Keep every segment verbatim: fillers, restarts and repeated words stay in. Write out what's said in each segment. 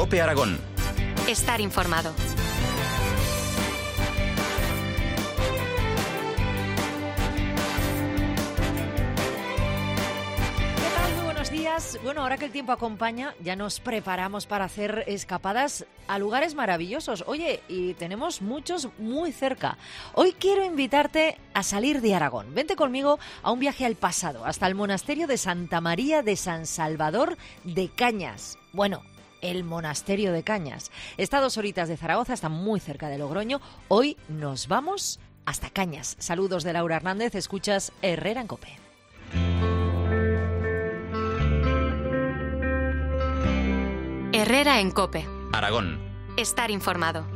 COPE Aragón. Estar informado. Bueno, ahora que el tiempo acompaña, ya nos preparamos para hacer escapadas a lugares maravillosos. Oye, y tenemos muchos muy cerca. Hoy quiero invitarte a salir de Aragón. Vente conmigo a un viaje al pasado, hasta el monasterio de Santa María de San Salvador de Cañas. Bueno, el monasterio de Cañas. Está a dos horitas de Zaragoza, está muy cerca de Logroño. Hoy nos vamos hasta Cañas. Saludos de Laura Hernández, escuchas Herrera en COPE. Herrera en COPE. Aragón. Estar informado.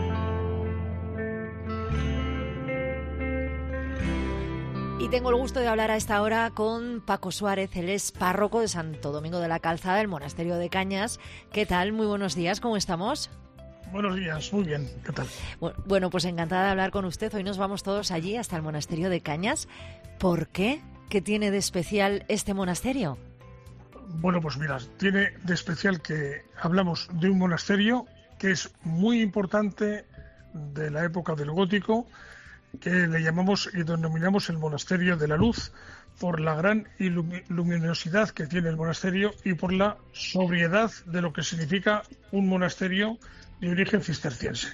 Y tengo el gusto de hablar a esta hora con Paco Suárez, él es párroco de Santo Domingo de la Calzada, el monasterio de Cañas. ¿Qué tal? Muy buenos días, ¿cómo estamos? Buenos días, muy bien, ¿qué tal? Bueno, pues encantada de hablar con usted. Hoy nos vamos todos allí hasta el monasterio de Cañas. ¿Por qué? ¿Qué tiene de especial este monasterio? Bueno, pues mira, tiene de especial que hablamos de un monasterio que es muy importante de la época del gótico, que le llamamos y denominamos el monasterio de la luz, por la gran luminosidad que tiene el monasterio y por la sobriedad de lo que significa un monasterio de origen cisterciense.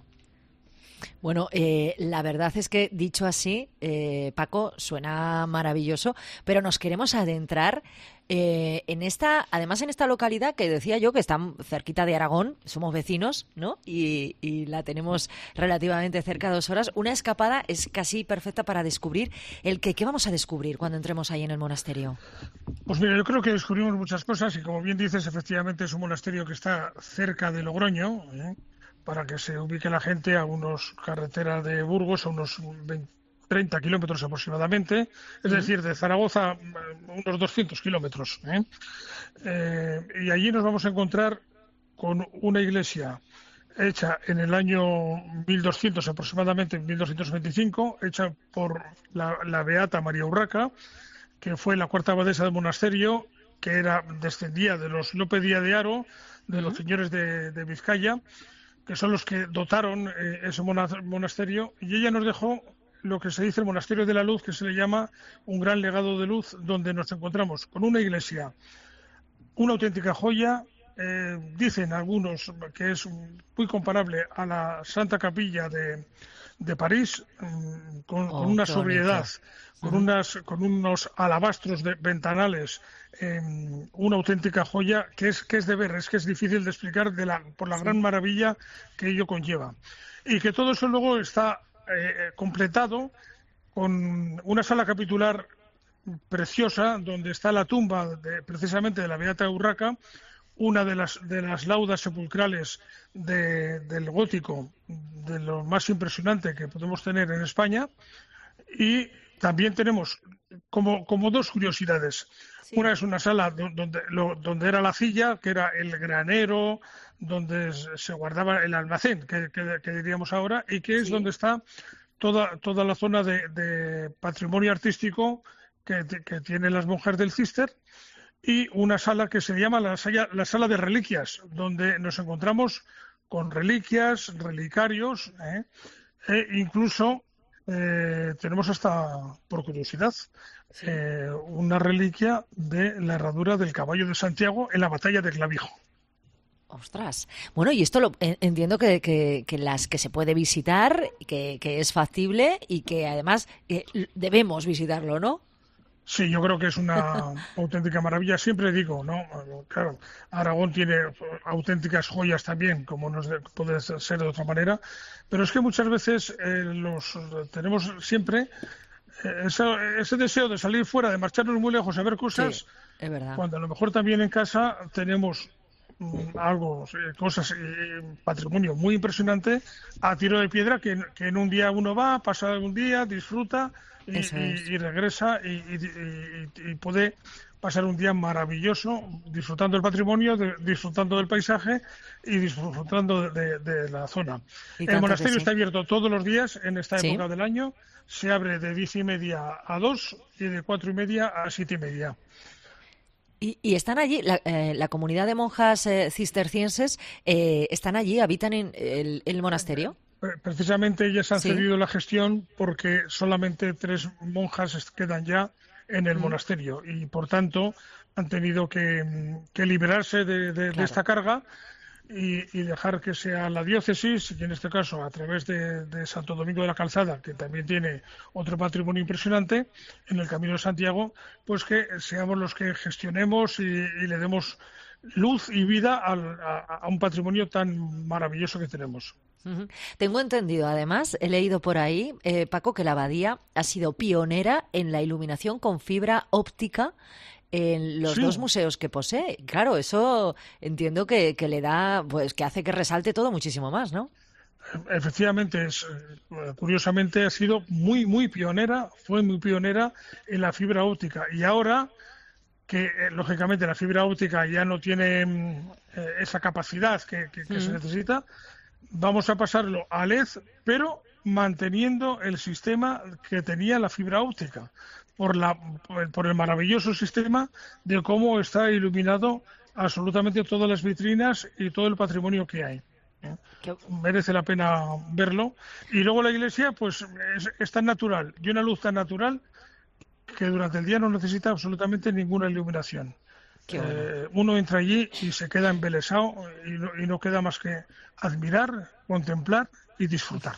Bueno, eh, la verdad es que dicho así, eh, Paco, suena maravilloso, pero nos queremos adentrar eh, en esta, además en esta localidad que decía yo que está cerquita de Aragón, somos vecinos, ¿no? Y, y la tenemos relativamente cerca, dos horas. Una escapada es casi perfecta para descubrir el que, ¿qué vamos a descubrir cuando entremos ahí en el monasterio? Pues mira, yo creo que descubrimos muchas cosas y como bien dices, efectivamente es un monasterio que está cerca de Logroño, ¿eh? Para que se ubique la gente, a unos carreteras de Burgos, a unos veinte, treinta kilómetros aproximadamente, es uh-huh. decir, de Zaragoza unos doscientos kilómetros. ¿eh? Eh, y allí nos vamos a encontrar con una iglesia hecha en el año mil doscientos aproximadamente, mil doscientos veinticinco, hecha por la, la beata María Urraca, que fue la cuarta abadesa del monasterio, que era descendía de los Lope Díaz de Haro, de los uh-huh. señores de, de Vizcaya, que son los que dotaron eh, ese monasterio, y ella nos dejó lo que se dice el monasterio de la luz, que se le llama un gran legado de luz, donde nos encontramos con una iglesia, una auténtica joya, eh, dicen algunos que es muy comparable a la Santa Capilla de, de París, con, oh, con una sobriedad, con, unas, con unos alabastros de ventanales, eh, una auténtica joya que es que es de ver, es que es difícil de explicar de la, por la sí. gran maravilla que ello conlleva. Y que todo eso luego está eh, completado con una sala capitular preciosa, donde está la tumba de, precisamente de la beata Urraca, una de las de las laudas sepulcrales de, del gótico, de lo más impresionante que podemos tener en España. Y también tenemos como, como dos curiosidades. Sí. Una es una sala donde, lo, donde era la silla, que era el granero, donde se guardaba el almacén, que, que, que diríamos ahora, y que es sí. donde está toda, toda la zona de, de patrimonio artístico que, que tienen las monjas del Cister, y una sala que se llama la sala, la sala de reliquias, donde nos encontramos con reliquias, relicarios, ¿eh? e incluso eh, tenemos hasta, por curiosidad, sí. eh, una reliquia de la herradura del caballo de Santiago en la batalla de Clavijo. Ostras. Bueno, y esto lo entiendo que, que, que las que se puede visitar, que, que es factible y que además eh, debemos visitarlo, ¿no? Sí, yo creo que es una auténtica maravilla. Siempre digo, ¿no? Claro, Aragón tiene auténticas joyas también, como no puede ser de otra manera, pero es que muchas veces eh, los tenemos siempre eh, ese, ese deseo de salir fuera, de marcharnos muy lejos a ver cosas, sí, es verdad. Cuando a lo mejor también en casa tenemos mm, algo, cosas, eh, patrimonio muy impresionante a tiro de piedra, que, que en un día uno va, pasa un día, disfruta y, y, y regresa y, y, y, y puede pasar un día maravilloso disfrutando del patrimonio, de, disfrutando del paisaje y disfrutando de, de, de la zona. El monasterio sí. está abierto todos los días en esta época ¿Sí? del año. Se abre de diez y media a dos y de cuatro y media a siete y media. Y, y están allí, la, eh, la comunidad de monjas eh, cistercienses, eh, ¿están allí, habitan en el, el monasterio? Precisamente ellas han ¿Sí? cedido la gestión porque solamente tres monjas quedan ya en el mm. monasterio y, por tanto, han tenido que, que liberarse de, de, claro. de esta carga y, y dejar que sea la diócesis, y en este caso a través de, de Santo Domingo de la Calzada, que también tiene otro patrimonio impresionante en el Camino de Santiago, pues que seamos los que gestionemos y, y le demos luz y vida al, a, a un patrimonio tan maravilloso que tenemos. Uh-huh. Tengo entendido, además, he leído por ahí, eh, Paco, que la abadía ha sido pionera en la iluminación con fibra óptica en los sí. dos museos que posee. Claro, eso entiendo que, que le da, pues que hace que resalte todo muchísimo más, ¿no? Efectivamente, es, curiosamente ha sido muy, muy pionera, fue muy pionera en la fibra óptica. Y ahora que, eh, lógicamente, la fibra óptica ya no tiene eh, esa capacidad que, que, que mm. se necesita, vamos a pasarlo a L E D, pero manteniendo el sistema que tenía la fibra óptica, por, la, por el maravilloso sistema de cómo está iluminado absolutamente todas las vitrinas y todo el patrimonio que hay. ¿eh? Merece la pena verlo. Y luego la iglesia, pues es, es tan natural, y una luz tan natural, que durante el día no necesita absolutamente ninguna iluminación. Bueno. Eh, uno entra allí y se queda embelesado y no, y no queda más que admirar, contemplar y disfrutar.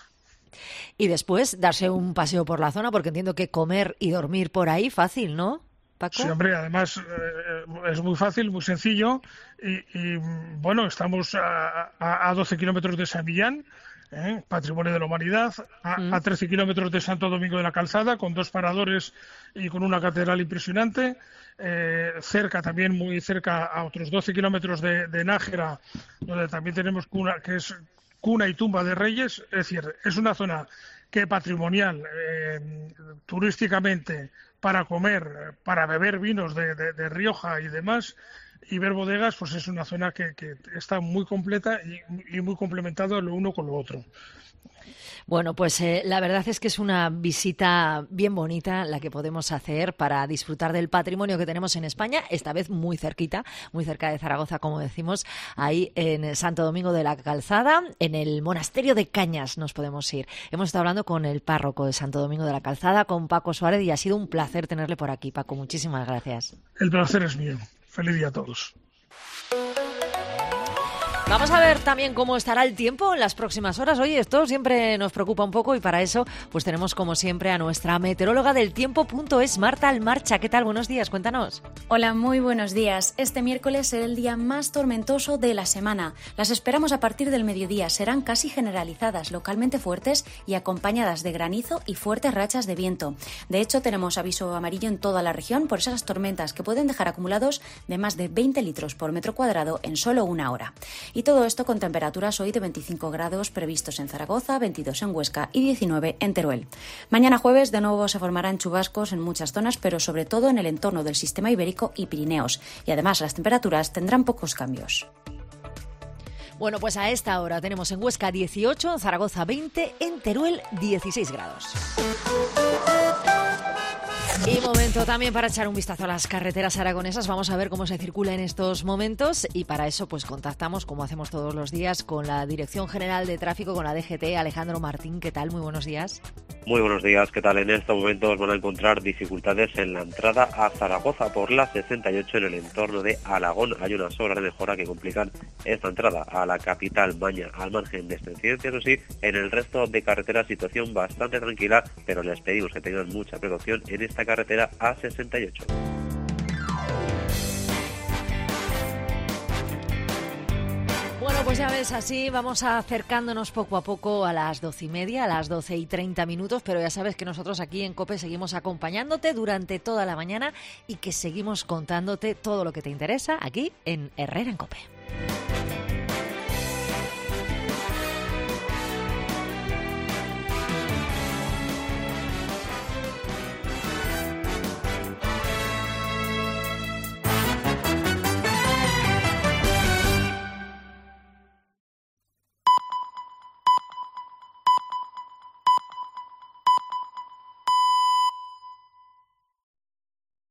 Y después darse un paseo por la zona, porque entiendo que comer y dormir por ahí fácil, ¿no, Paco? Sí, hombre, además eh, es muy fácil, muy sencillo y, y bueno, estamos a, a, a doce kilómetros de San Millán, ¿eh? Patrimonio de la Humanidad, a, mm. a trece kilómetros de Santo Domingo de la Calzada, con dos paradores y con una catedral impresionante. Eh, cerca, también muy cerca, a otros doce kilómetros de, de Nájera, donde también tenemos cuna, que es cuna y tumba de reyes. Es decir, es una zona que patrimonial, eh, turísticamente, para comer, para beber vinos de, de, de Rioja y demás, y ver bodegas, pues es una zona que, que está muy completa y, y muy complementado lo uno con lo otro. Bueno, pues eh, la verdad es que es una visita bien bonita la que podemos hacer para disfrutar del patrimonio que tenemos en España, esta vez muy cerquita, muy cerca de Zaragoza, como decimos, ahí en Santo Domingo de la Calzada, en el monasterio de Cañas nos podemos ir. Hemos estado hablando con el párroco de Santo Domingo de la Calzada, con Paco Suárez, y ha sido un placer tenerle por aquí. Paco, muchísimas gracias. El placer es mío. Feliz día a todos. Vamos a ver también cómo estará el tiempo en las próximas horas. Oye, esto siempre nos preocupa un poco y para eso pues tenemos como siempre a nuestra meteoróloga del tiempo punto es, Marta Almarcha. ¿Qué tal? Buenos días, cuéntanos. Hola, muy buenos días. Este miércoles será el día más tormentoso de la semana. Las esperamos a partir del mediodía. Serán casi generalizadas, localmente fuertes y acompañadas de granizo y fuertes rachas de viento. De hecho, tenemos aviso amarillo en toda la región por esas tormentas que pueden dejar acumulados de más de veinte litros por metro cuadrado en solo una hora. Y todo esto con temperaturas hoy de veinticinco grados previstos en Zaragoza, veintidós en Huesca y diecinueve en Teruel. Mañana jueves de nuevo se formarán chubascos en muchas zonas, pero sobre todo en el entorno del sistema ibérico y Pirineos. Y además las temperaturas tendrán pocos cambios. Bueno, pues a esta hora tenemos en Huesca dieciocho, en Zaragoza veinte, en Teruel dieciséis grados. Y momento también para echar un vistazo a las carreteras aragonesas. Vamos a ver cómo se circula en estos momentos y para eso pues contactamos, como hacemos todos los días, con la Dirección General de Tráfico, con la D G T. Alejandro Martín, ¿qué tal? Muy buenos días. Muy buenos días, ¿qué tal? En estos momentos van a encontrar dificultades en la entrada a Zaragoza por la sesenta y ocho en el entorno de Alagón. Hay unas obras de mejora que complican esta entrada a la capital Maña, al margen de esta incidencia. Eso sí, en el resto de carreteras situación bastante tranquila, pero les pedimos que tengan mucha precaución en esta carretera A sesenta y ocho. Bueno, pues ya ves, así vamos acercándonos poco a poco a las doce y media, a las doce y treinta minutos, pero ya sabes que nosotros aquí en COPE seguimos acompañándote durante toda la mañana y que seguimos contándote todo lo que te interesa aquí en Herrera en COPE.